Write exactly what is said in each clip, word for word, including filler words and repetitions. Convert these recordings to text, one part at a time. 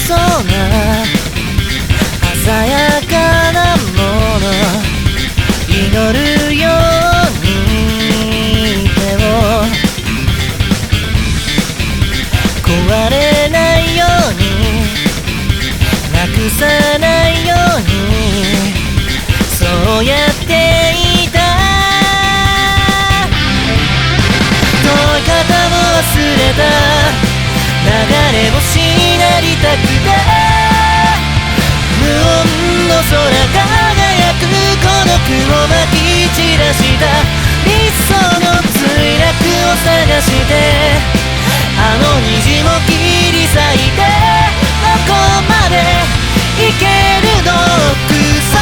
そうな鮮やかなもの祈るように手を壊れないようになくさないようにそうやっていた遠い方も忘れた流れ星になりたくて無音の空輝く孤独をまき散らした理想の墜落を探してあの虹も切り裂いてどこまで行けるのクソ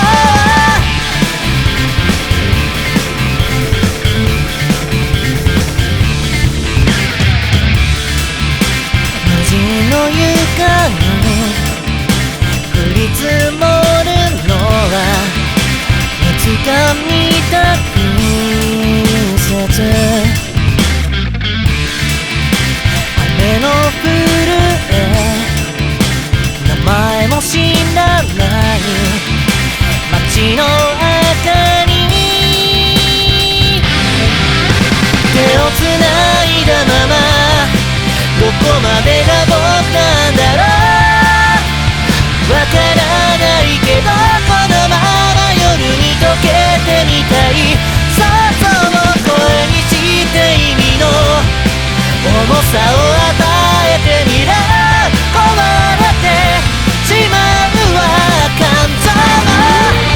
虹の床に降り積もるのはいつか見た季節雨の降る絵名前も知らない街の明かり手をつないだままどこまでが僕なんだろうわからないけどこのまま夜に溶けてみたい想像を声にして意味の重さを与えてみろ壊れてしまうわ感情も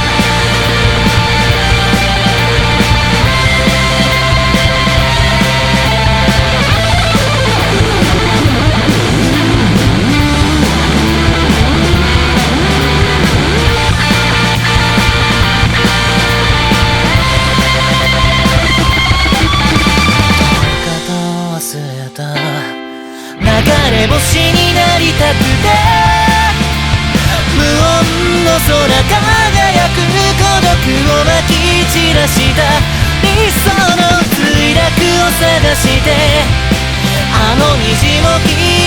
流れ星になりたくて無音の空輝く孤独をまき散らした理想の墜落を探してあの虹も消え